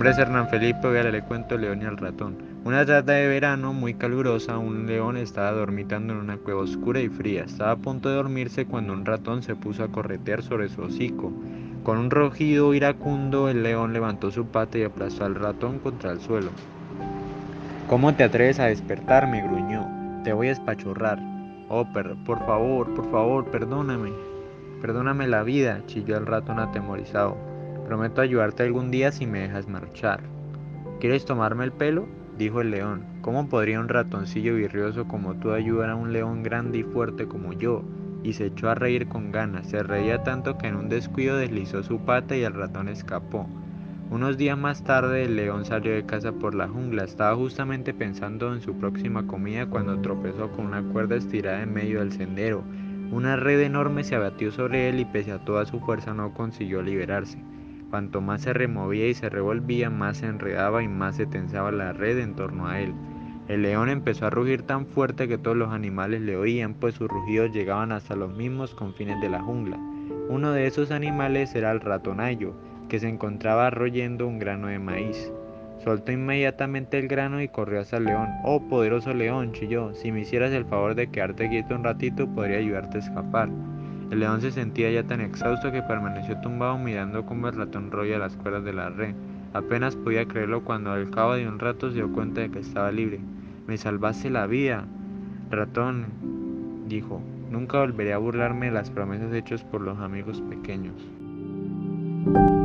nombre es Hernán Felipe, hoy le cuento el león y el ratón. Una tarde de verano muy calurosa, un león estaba dormitando en una cueva oscura y fría. Estaba a punto de dormirse cuando un ratón se puso a corretear sobre su hocico. Con un rugido iracundo, el león levantó su pata y aplastó al ratón contra el suelo. ¿Cómo te atreves a despertarme?, gruñó. Te voy a espachurrar. Oh, por favor, perdóname. Perdóname la vida, chilló el ratón atemorizado. Prometo ayudarte algún día si me dejas marchar. ¿Quieres tomarme el pelo?, dijo el león. ¿Cómo podría un ratoncillo virrioso como tú ayudar a un león grande y fuerte como yo? Y se echó a reír con ganas. Se reía tanto que en un descuido deslizó su pata y el ratón escapó. Unos días más tarde el león salió de casa por la jungla. Estaba justamente pensando en su próxima comida cuando tropezó con una cuerda estirada en medio del sendero. Una red enorme se abatió sobre él y pese a toda su fuerza no consiguió liberarse. Cuanto más se removía y se revolvía, más se enredaba y más se tensaba la red en torno a él. El león empezó a rugir tan fuerte que todos los animales le oían, pues sus rugidos llegaban hasta los mismos confines de la jungla. Uno de esos animales era el ratonayo, que se encontraba royendo un grano de maíz. Soltó inmediatamente el grano y corrió hacia el león. Oh, poderoso león, chilló, si me hicieras el favor de quedarte quieto un ratito, podría ayudarte a escapar. El león se sentía ya tan exhausto que permaneció tumbado mirando cómo el ratón roía las cuerdas de la red. Apenas podía creerlo cuando al cabo de un rato se dio cuenta de que estaba libre. Me salvaste la vida, ratón, dijo. Nunca volveré a burlarme de las promesas hechas por los amigos pequeños.